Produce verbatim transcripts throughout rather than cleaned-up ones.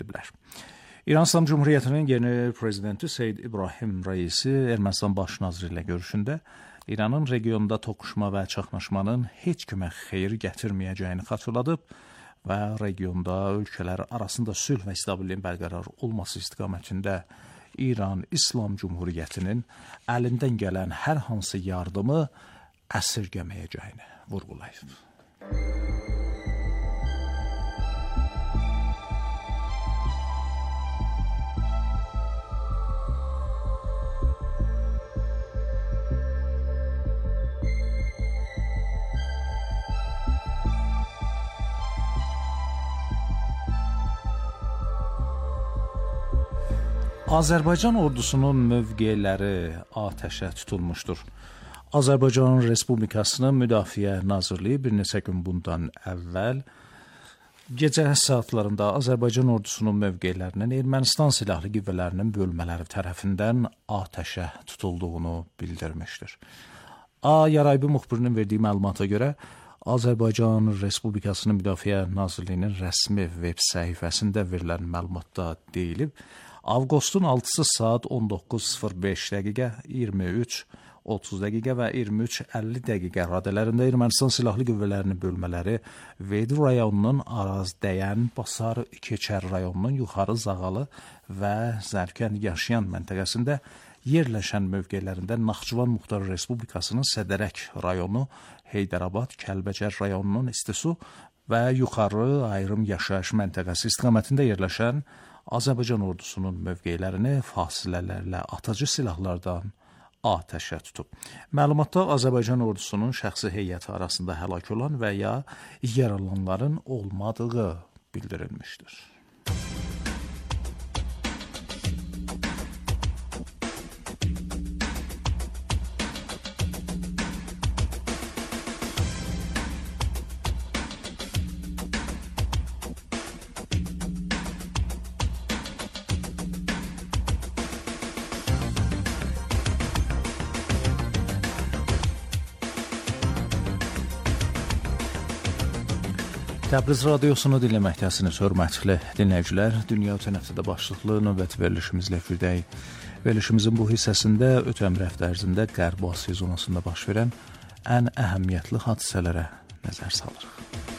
ediblər. İran İslam Cumhuriyyətinin yeni prezidenti Seyyid İbrahim Rəisi Ermənistan baş naziri ilə görüşündə İranın regionda toqquşma və çaxnaşmanın heç kimə xeyir gətirməyəcəyini xatırladıb və regionda ölkələr arasında sülh və stabilliyin bərqərar olması istiqamətində İran İslam Cumhuriyyətinin əlindən gələn hər hansı yardımı əsirgəməyəcəyini vurğulayıb. Azərbaycan ordusunun mövqeləri atəşə tutulmuşdur. Azərbaycan Respublikasının Müdafiə Nazirliyi bir neçə gün bundan əvvəl gecə saatlarında Azərbaycan ordusunun mövqelərinin Ermənistan silahlı qüvvələrinin bölmələri tərəfindən atəşə tutulduğunu bildirmişdir. A Yaraybi müxbirinin verdiyi məlumata görə Azərbaycan Respublikasının Müdafiə Nazirliyinin rəsmi veb səhifəsində verilən məlumatda deyilib, Avqustun altısı saat on doqquz sıfır beş dəqiqə, iyirmi üç otuz dəqiqə və iyirmi üç əlli dəqiqə radələrində Ermənistan silahlı qüvvələrinin bölmələri Veydi rayonunun Arazdəyən, Basar, Keçər rayonunun Yuxarı Zağalı və Zərkənd Yaşayan məntəqəsində yerləşən mövqelərində Naxçıvan Muxtar Respublikasının Sədərək rayonu, Heydərabad, Kəlbəcər rayonunun İstisu və Yuxarı Ayrım Yaşayış məntəqəsi istiqamətində yerləşən Azərbaycan ordusunun mövqelərini fasilələrlə atıcı silahlardan atəşə tutub. Məlumatda Azərbaycan ordusunun şəxsi heyəti arasında həlak olan və ya yaralananların olmadığı bildirilmişdir. Təbriz radiosunu dinləməkdəsiniz, hörmətli dinləyicilər. Dünya ötən həftədə başlıqlı növbəti verilişimizlə firdəyik. Verilişimizin bu hissəsində ötən həftə ərzində Qərb Asiya zonasında baş verən ən əhəmiyyətli hadisələrə nəzər salırıq.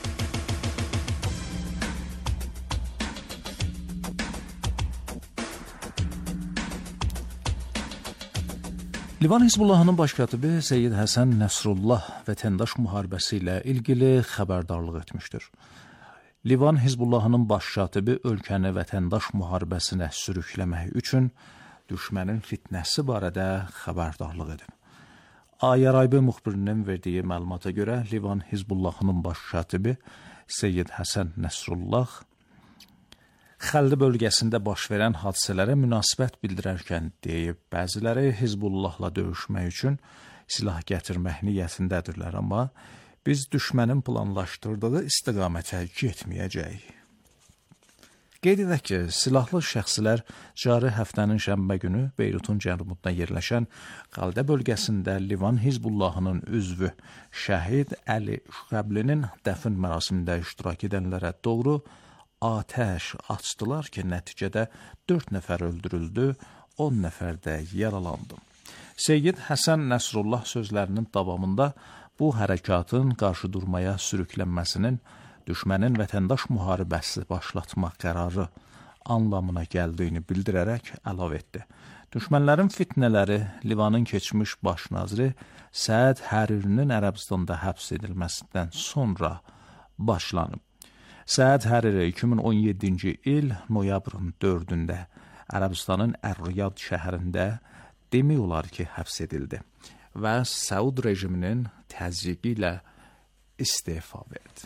Livan Hizbullahının baş katibi Seyyid Həsən Nəsrullah vətəndaş müharibəsi ilə ilgili xəbərdarlıq etmişdir. Livan Hizbullahının baş katibi ölkəni vətəndaş müharibəsinə sürükləmək üçün düşmənin fitnəsi barədə xəbərdarlıq edib. A Yaraybi müxbirinin verdiyi məlumata görə Livan Hizbullahının baş katibi Seyyid Həsən Nəsrullah Xəlli bölgəsində baş verən hadisələrə münasibət bildirərkən deyib, bəziləri Hizbullahla döyüşmək üçün silah gətirmək niyyətindədirlər, amma biz düşmənin planlaşdırdığı istiqamətə getməyəcəyik. Qeyd edək ki, silahlı şəxslər cari həftənin şənbə günü Beyrutun cənubunda yerləşən Qaldə bölgəsində Livan Hizbullahının üzvü şəhid Əli Şüqəblinin dəfn mərasimində iştirak edənlərə doğru atəş açdılar ki, nəticədə dörd nəfər öldürüldü, on nəfər də yaralandı. Seyyid Həsən Nəsrullah sözlərinin davamında bu hərəkatın qarşı durmaya sürüklənməsinin düşmənin vətəndaş müharibəsi başlatmaq qərarı anlamına gəldiyini bildirərək əlavə etdi. Düşmənlərin fitnələri Livanın keçmiş baş naziri Səd Həririnin Ərəbistanda həbs edilməsindən sonra başlanıb. Səd Həriri iki min on yeddinci il noyabrın dördündə Ərəbistanın Ər-Riyad şəhərində demək olar ki, həbs edildi və Səud rejiminin təzyiqi ilə istefa verdi.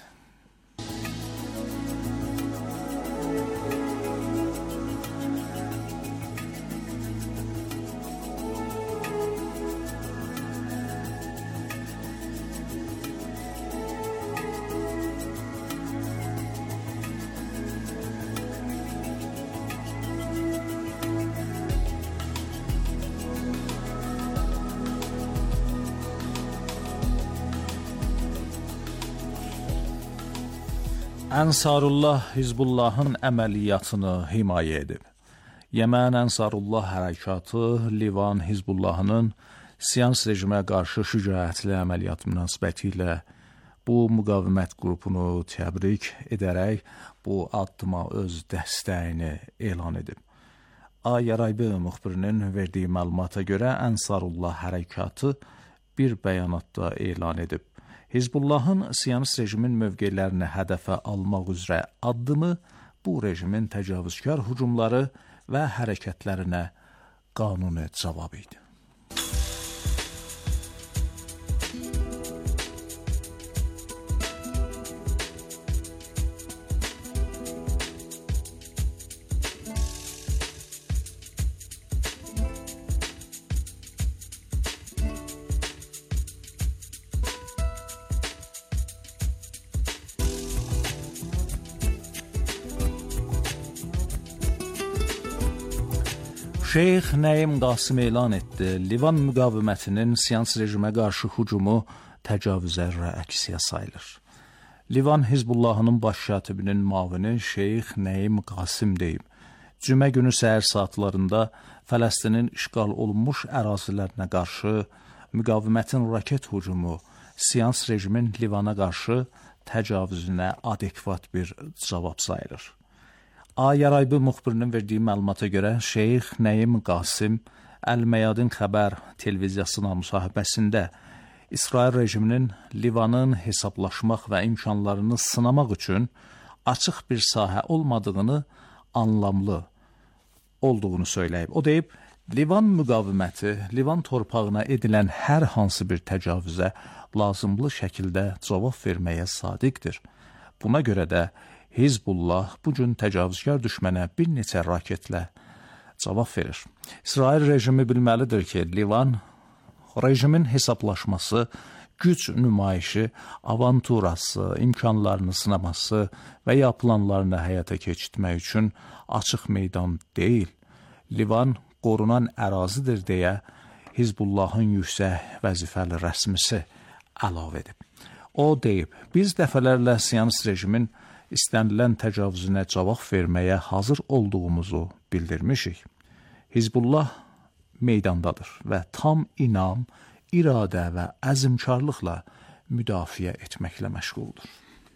Ənsarullah Hizbullahın əməliyyatını himayə edib. Yəmən Ənsarullah hərəkatı Livan Hizbullahının Siyans rejimə qarşı şücaətli əməliyyat münasibəti ilə bu müqavimət qrupunu təbrik edərək bu addıma öz dəstəyini elan edib. Ayaraybi müxbirinin verdiyi məlumata görə Ənsarullah hərəkatı bir bəyanatda elan edib. Hizbullahın Siyonist rejimin mövqelərini hədəfə almaq üzrə addımı bu rejimin təcavüzkar hücumları və hərəkətlərinə qanuni cavab idi. Şeyx Nəim Qasım elan etdi, Livan müqavimətinin Siyans rejimə qarşı hücumu təcavüzə rəksiyə sayılır. Livan Hizbullahının baş katibinin mavini Şeyx Nəim Qasım deyib, cümə günü səhər saatlarında Fələstinin işğal olunmuş ərazilərinə qarşı müqavimətin raket hücumu Siyans rejimin Livana qarşı təcavüzünə adekvat bir cavab sayılır. Ayaraybi müxbirinin verdiyi məlumata görə Şeyx Nəim Qasım Əl-Məyadin xəbər televiziyasına müsahibəsində İsrail rejiminin Livanın hesablaşmaq və imkanlarını sınamaq üçün açıq bir sahə olmadığını, anlamlı olduğunu söyləyib. O deyib, Livan müqaviməti Livan torpağına edilən hər hansı bir təcavüzə lazımlı şəkildə cavab verməyə sadiqdir. Buna görə də Hizbullah bugün təcavüzkar düşmənə bir neçə raketlə cavab verir. İsrail rejimi bilməlidir ki, Livan rejimin hesablaşması, güc nümayişi, avanturası, imkanlarını sınaması və ya planlarını həyata keçirtmək üçün açıq meydan deyil. Livan qorunan ərazidir deyə Hizbullahın yüksək vəzifəli rəsmisi əlavə edib. O deyib, biz dəfələrlə Siyonist rejimin istənilən təcavüzünə cavab verməyə hazır olduğumuzu bildirmişik. Hizbullah meydandadır və tam inam, iradə və əzmkarlıqla müdafiə etməklə məşğuldur.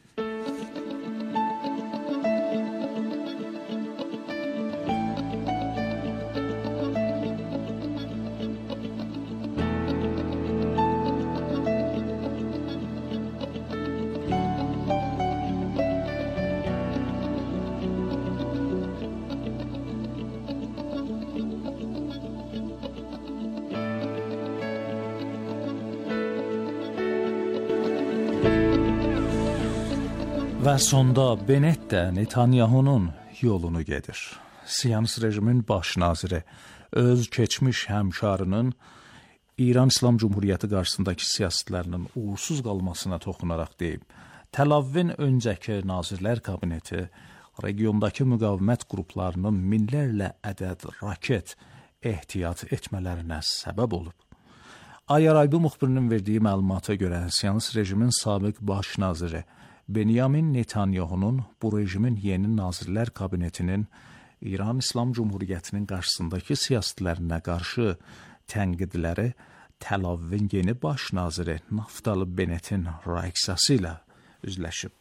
Və sonda Bennett də Netanyahunun yolunu gedir. Siyonist rejimin baş naziri öz keçmiş həmkarının İran İslam Cumhuriyyəti qarşısındakı siyasətlərinin uğursuz qalmasına toxunaraq deyib, Təl-Avivin öncəki nazirlər kabineti regiondakı müqavimət qruplarının minlərlə ədəd raket ehtiyat etmələrinə səbəb olub. Ayaraybi müxbirinin verdiyi məlumata görə Siyonist rejimin sabiq baş naziri Benyamin Netanyahunun bu rejimin yeni nazirlər kabinetinin İran İslam Cumhuriyyətinin qarşısındakı siyasətlərinə qarşı tənqidləri Təl-Avivin yeni baş naziri Naftali Bennetin reaksiyası ilə üzləşib.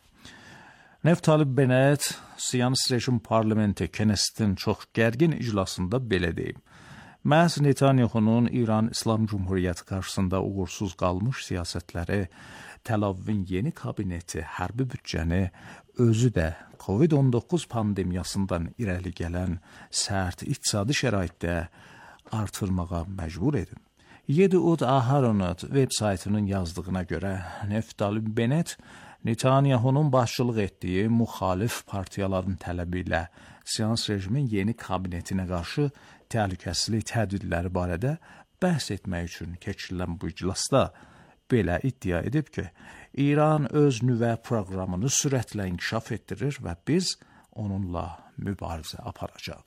Naftali Bennett Siyonist rejim parlamenti Knessetin çox gərgin iclasında belə deyib. Məhz Netanyahunun İran İslam Cumhuriyyəti qarşısında uğursuz qalmış siyasətləri Təl-Avivin yeni kabineti hərbi büdcəni özü də Covid on doqquz pandemiyasından irəli gələn sərt iqtisadi şəraitdə artırmağa məcbur edib. Yediud Aharonot veb saytının yazdığına görə Naftali Bennett Netanyahunun başçılıq etdiyi müxalif partiyaların tələbi ilə Siyonist rejimin yeni kabinetinə qarşı təhlükəsizlik tədbirləri barədə bəhs etmək üçün keçirilən bu iclasda belə iddia edib ki, İran öz nüvə proqramını sürətlə inkişaf etdirir və biz onunla mübarizə aparacaq.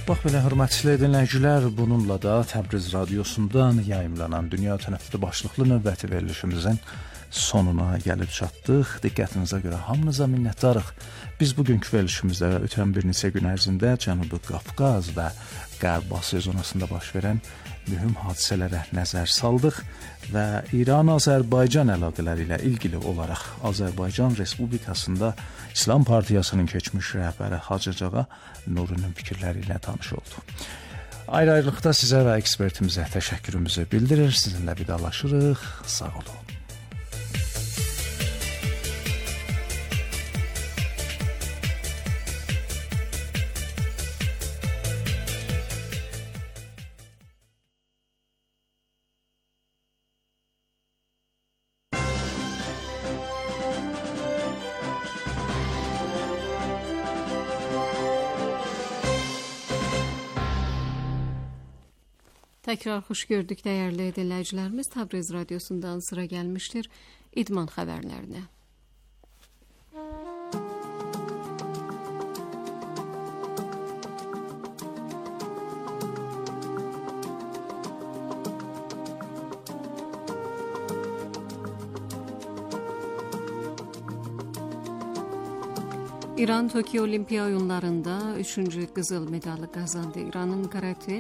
Bax belə, hörmətli dinləyicilər, bununla da Təbriz radiosundan yayımlanan dünya tənəffüsü başlıqlı növbəti verilişimizin sonuna gəlib çatdıq. Diqqətinizə görə hamınıza minnətdarıq. Biz bugünkü verilişimizdə ötən bir neçə gün ərzində Cənubi Qafqaz və Qərb Asiya zonasında baş verən mühüm hadisələrə nəzər saldıq və İran-Azərbaycan əlaqələri ilə ilgili olaraq Azərbaycan Respublikasında İslam Partiyasının keçmiş rəhbəri Hacı Ağa Nurunun fikirləri ilə tanış oldu. Ayrı-ayrılıqda sizə və ekspertimizə təşəkkürümüzü bildirir, sizinlə vidalaşırıq. Sağ olun. Təkrar xoş gördük dəyərli dinləyicilərimiz. Təbriz radiosundan sıra gəlmişdir idman xəbərlərinə. İran Tokyo Olimpiya oyunlarında üçüncü qızıl medalı qazandı. İranın karate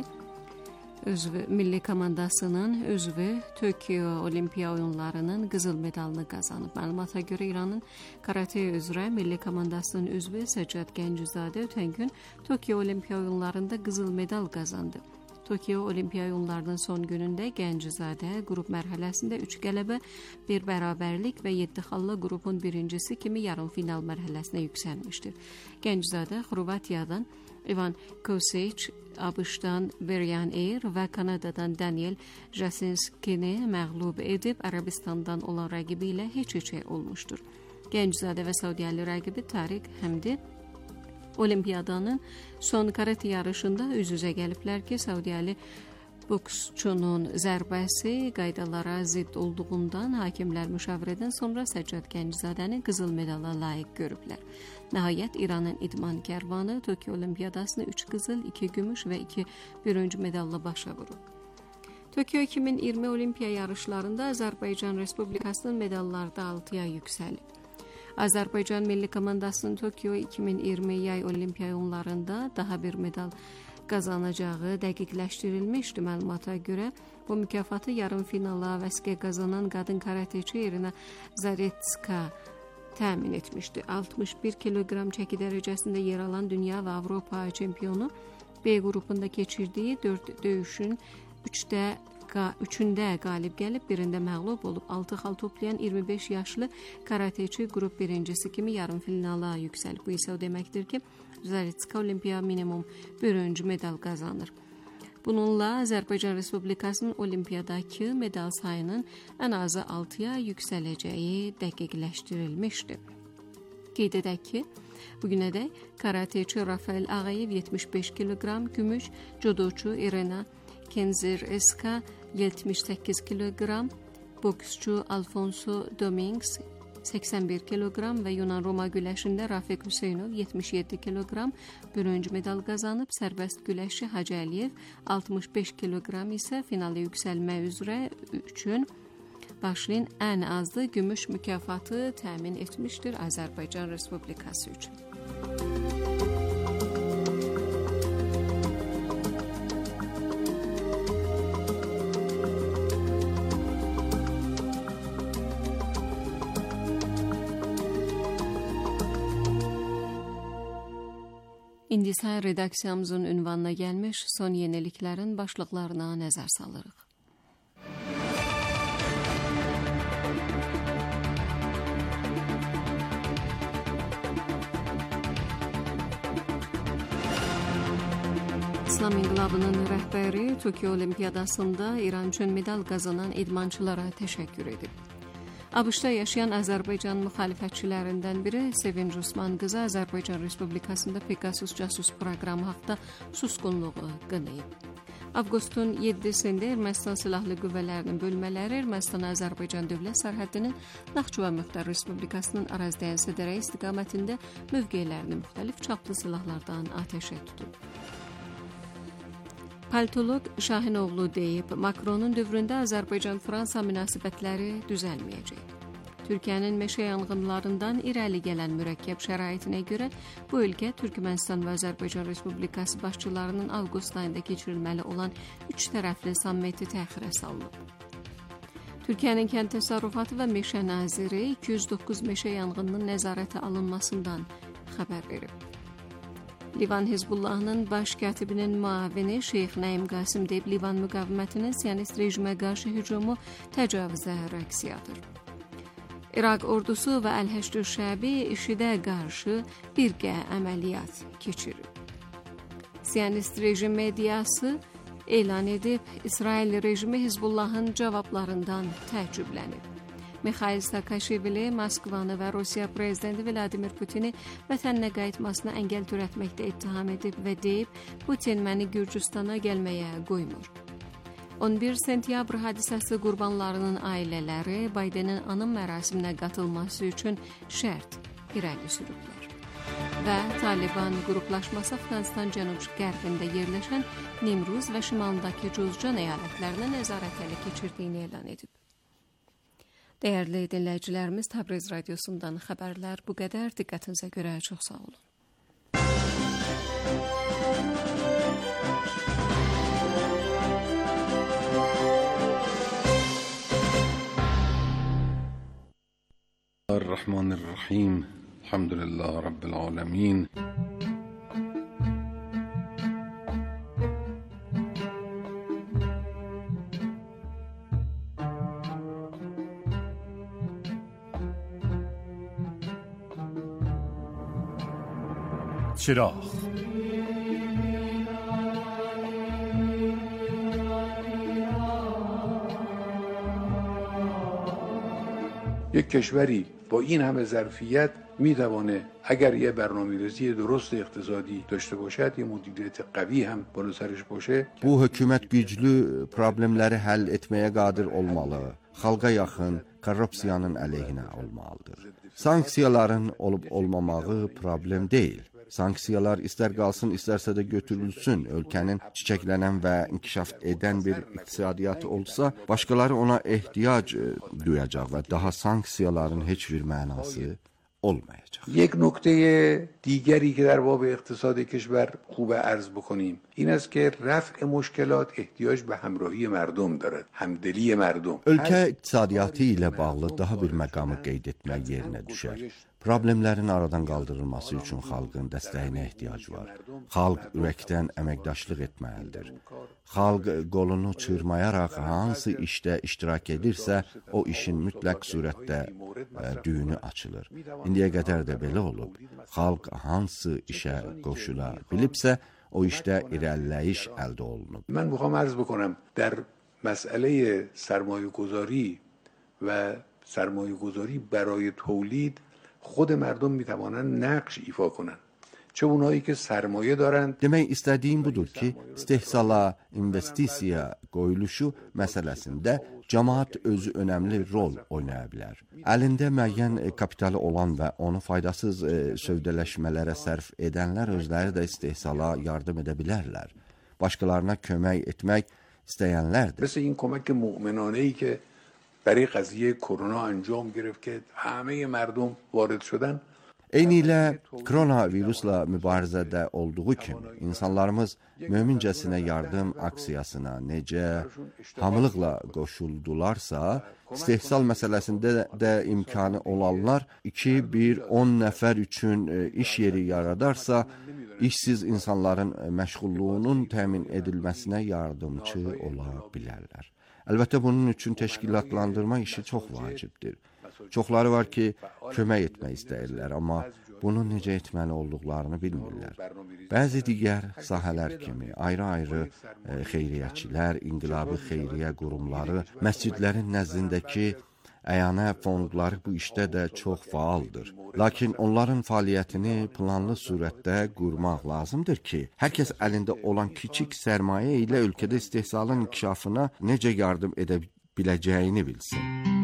üzvü milli komandasının üzvü Tokyo Olimpiya oyunlarının qızıl medalını qazanıb. Məlumata görə İranın karate üzrə milli komandasının üzvü Səccad Gəncəzadə ötən gün Tokyo Olimpiya oyunlarında qızıl medal qazandı. Tokyo Olimpiya oyunlarının son günündə Gəncəzadə qrup mərhələsində üç qələbə, bir bərabərlik və yeddi xalla qrupun birincisi kimi yarım final mərhələsinə yüksəlmişdir. Gəncəzadə Xorvatiyadan Ivan Kosic, ABŞ-dan Berian Air və Kanadadan Daniel Jasinskini məğlub edib Ərəbistandan olan rəqibi ilə heç-heçə olmuşdur. Gəncəzadə və Saudiyalı rəqibi Tariq Həmdi Olimpiyadanın son karate yarışında üz-üzə gəliblər ki, Saudiyalı boksçunun zərbəsi qaydalara zidd olduğundan hakimlər müşavirədən sonra Səccad Gəncəzadəni qızıl medala layiq görüblər. Nəhayət İranın idman kərvanı Tokyo Olimpiyadasını üç qızıl, iki gümüş və iki bürünc medalla başa vurub. Tokyo iki min iyirmi Olimpiya yarışlarında Azərbaycan Respublikasının medallarda altıya yüksəlib. Azərbaycan milli komandasının Tokyo iki min iyirmi yay Olimpiya oyunlarında daha bir medal qazanacağı dəqiqləşdirilmişdi. Məlumata görə bu mükafatı yarım finala vəsqə qazanan qadın karateçi Irina Zaretska təmin etmişdi. altmış bir kiloqram çəki dərəcəsində yer alan dünya və Avropa çempionu B qrupunda keçirdiyi dörd döyüşün üçdə üçündə qalib gəlib, birində məğlub olub. altı xal toplayan iyirmi beş yaşlı karateçi qrup birincisi kimi yarım finala yüksəlib. Bu isə o deməkdir ki, Zaretska Olimpiya minimum bürünc medal qazanır. Bununla Azərbaycan Respublikasının Olimpiyadakı medal sayının ən azı altıya yüksələcəyi dəqiqləşdirilmişdir. Qeyd edək ki, bugünədək karateçi Rafael Ağayev yetmiş beş kiloqram gümüş, judoçu Irina Kenzireska yetmiş səkkiz kiloqram, boksçu Alfonso Domingues səksən bir kiloqram və Yunan-Roma güləşində Rafiq Hüseynov yetmiş yeddi kiloqram bürünc medal qazanıb. Sərbəst güləşçi Hacı Əliyev altmış beş kiloqram isə finala yüksəlmək üzrə üçün başlayın ən azı gümüş mükafatı təmin etmişdir Azərbaycan Respublikası üçün. İndi isə redaksiyamızın ünvanına gəlmiş son yeniliklərin başlıqlarına nəzər salırıq. İslam İnqilabının rəhbəri Tokyo Olimpiyadasında İran üçün medal qazanan idmançılara təşəkkür edib. ABŞ-da yaşayan Azərbaycan müxalifətçilərindən biri Sevinc Osman qızı Azərbaycan Respublikasında Pegasus casus proqramı haqda susqunluğu qınayıb. Avqustun yeddisində Ermənistan Silahlı Qüvvələrinin bölmələri Ermənistan-Azərbaycan dövlət sərhədinin Naxçıvan Muxtar Respublikasının ərazidən sədərək istiqamətində mövqelərini müxtəlif çaplı silahlardan atəşə tutub. Politoloq Şahinoğlu deyib, Makronun dövründə Azərbaycan-Fransa münasibətləri düzəlməyəcək. Türkiyənin meşə yanğınlarından irəli gələn mürəkkəb şəraitinə görə bu ölkə Türkmənistan və Azərbaycan Respublikası başçılarının avqust ayında keçirilməli olan üç tərəfli sammiti təxirə salınıb. Türkiyənin Kənd Təsərrüfatı və Meşə Naziri iki yüz doqquz meşə yanğınının nəzarətə alınmasından xəbər verib. Livan Hizbullahının baş katibinin müavini Şeyx Nəim Qasim deyib, Livan müqavimətinin Siyonist rejimə qarşı hücumu təcavüzə rəqsiyadır. İraq ordusu və Əl-Həşd Şəbi IŞİDə qarşı birgə əməliyyat keçirib. Siyonist rejim mediası elan edib, İsrail rejimi Hizbullahın cavablarından təəccüblənib. Mikhail Saakashvili Moskvanı və Rusiya prezidenti Vladimir Putini vətəninə qayıtmasına əngəl törətməkdə ittiham edib və deyib, Putin məni Gürcüstana gəlməyə qoymur. on bir sentyabr hadisəsi qurbanlarının ailələri Baydenin anım mərasiminə qatılması üçün şərt irəli sürüblər. Və Taliban qruplaşması Afqanistan cənub-qərbində yerləşən Nimruz və şimalındakı Cuzcan əyalətlərini nəzarət ələ keçirdiyini elan edib. Dəyərli dinləyicilərimiz, Təbriz radiosundan xəbərlər bu qədər. Diqqətinizə görə çox sağ olun. Bismillahirrahmanirrahim. Elhamdülillah Rabbil alemin. چراغ یک کشوری با این همه ظرفیت میتوانه اگر یه برنامه‌ریزی درست اقتصادی داشته باشد، یه مدیریت قوی هم بالا سرش باشه. Bu hökumət güclü problemləri həll etməyə qadir olmalı, xalqa yaxın, korrupsiyanın əleyhinə olmalıdır. Sanksiyaların olub olmamağı problem deyil. Sanksiyalar istər qalsın, istərsə də götürülsün. Ölkənin çiçəklənən və inkişaf edən bir iqtisadiyyatı olsa, başqaları ona ehtiyac duyacaq və daha sanksiyaların heç bir mənası olmayacaq. یک نکته دیگری که در باب اقتصاد کشور خوب عرض بکنیم این است که رفع مشکلات احتیاج به همراهی مردم دارد، همدلی مردم. Ölkə iqtisadiyyatı ilə bağlı daha bir məqamı qeyd etmək yerinə düşər. Problemlərin aradan qaldırılması üçün xalqın dəstəyinə ehtiyac var. Xalq ürəkdən əməkdaşlıq etməlidir. Xalq qolunu çırmayaraq hansı işdə iştirak edirsə, o işin mütləq surətdə düyünü açılır. İndiyə qədər də belə olub. Xalq hansı işə qoşula bilibsə, o işdə irəliləyiş əldə olunub. من میخوام عرض بکنم در مسئله سرمایه گذاری و سرمایه گذاری برای تولید خود مردم میتوانند نقش ایفا کنند. چه اونایی که سرمایه دارند. Demək istədiyim budur ki, istehsala, investisiya qoyuluşu məsələsində cəmaət özü önəmli rol oynaya bilər. Əlində müəyyən kapitalı olan və onu faydasız sövdələşmələrə sərf edənlər özləri də istehsala yardım edə bilərlər. Başqalarına kömək etmək istəyənlərdir. مثل این کمک مؤمنانه‌ای که برای قضیه کرونا انجام گرفت که همه مردم وارد شدن. Eyni ilə koronavirusla mübarizədə olduğu kimi insanlarımız mömincəsinə yardım aksiyasına necə hamılıqla qoşuldularsa, istehsal məsələsində də imkanı olanlar iki, bir, on nəfər üçün iş yeri yaradarsa, işsiz insanların məşğulluğunun təmin edilməsinə yardımçı ola bilərlər. Əlbəttə bunun üçün təşkilatlandırma işi çox vacibdir. Çoxları var ki, kömək etmək istəyirlər, amma bunu necə etməli olduqlarını bilmirlər. Bəzi digər sahələr kimi ayrı-ayrı e, xeyriyyəçilər, inqilabi xeyriyyə qurumları, məscidlərin nəzdindəki əyanə fondları bu işdə də çox fəaldır. Lakin onların fəaliyyətini planlı surətdə qurmaq lazımdır ki, hər kəs əlində olan kiçik sərmayə ilə ölkədə istehsalın inkişafına necə yardım edə biləcəyini bilsin.